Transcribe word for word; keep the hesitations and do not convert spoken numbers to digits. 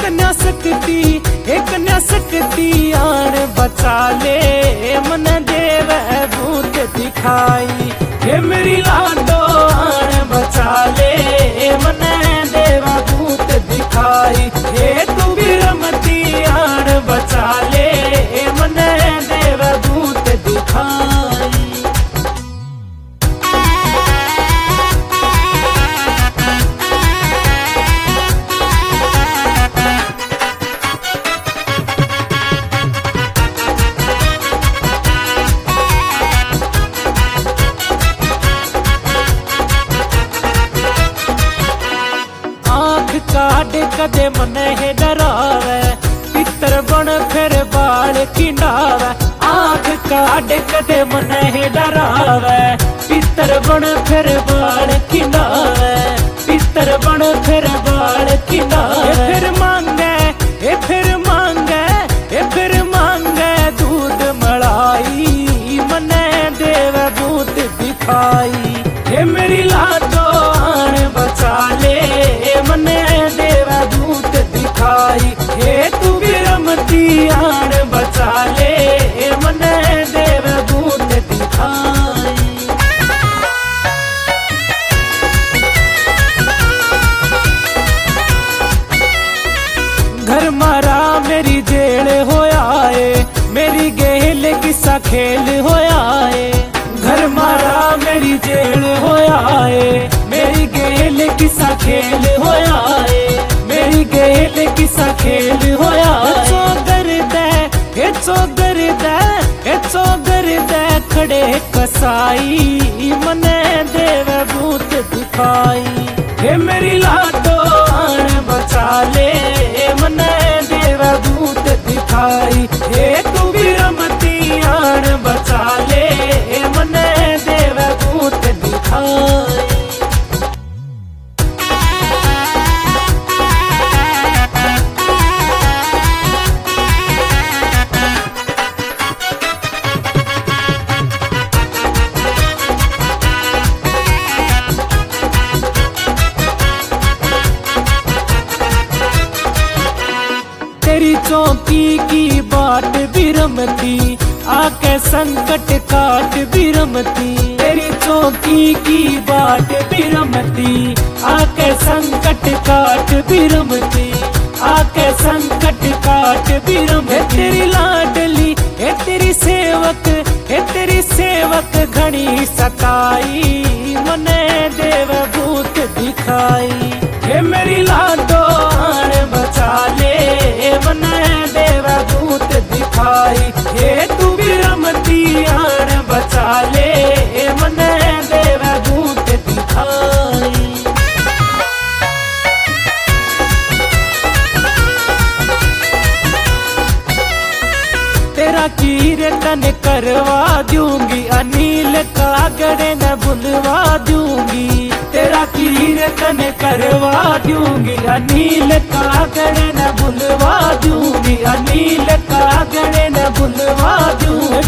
कन्या सकती हे कन्या सकती आन बचा ले मन देव भूत दिखाई। हे मेरी लाडो आन बचा ले मन देव भूत दिखाई। हे तू भी रमती आन बचा ले मन देव भूत दिखाई। काट कदे मन है डरावे पितर बन फिर बाल खिंडावे। आँख काट कदे मन है डरावे पितर बन फिर बाल खिंडावे। पितर बन फिर बाल खिंडावे। फिर मांगे ए फिर मांगे ए फिर मांगे दूध मलाई मन देव भूत दिखाई। हे मेरी लाडो आन बचा ले मन देव भूत दिखाई। हे तू भी रमती आन बचा ले मन देव भूत दिखाई। घर मारा मेरी जेल होया है मेरी गेल किस्सा खेल होया है। घर मारा मेरी जेल होया है मेरी गेल किस्सा खेल होया है। मेरी गेल किस्सा खेल होया है। चौगर दे हे चौगर दे हे चौगर दे खड़े कसाई मन देव भूत दिखाई। हे मेरी लाडो आन बचा ले मन देव भूत दिखाई। हे तू भी रमती आन बचा ले मन देव भूत दिखाई। तेरी चौकी की बाट बिरमती आके संकट काट बिरमती। तेरी चौकी की बाट बिरमती आके संकट काट बिरमती। आके संकट काट बिरमती। तेरी लाडली हे तेरी सेवक हे तेरी सेवक घनी सताई मन देव भूत दिखाई। हे मेरी लाडो आन बचा ले मन देव भूत दिखाई। हे तू भी रमती आन बचा ले मन देव भूत दिखाई। तेरा कीर्तन करवा दूंगी अनिल कागड़े न बुलवा दूंगी। तेरा कीर्तन करवा दूंगी अनिल कागड़े न बुलवा दूंगी। अनिल कागड़े न बुलवा दूंगी।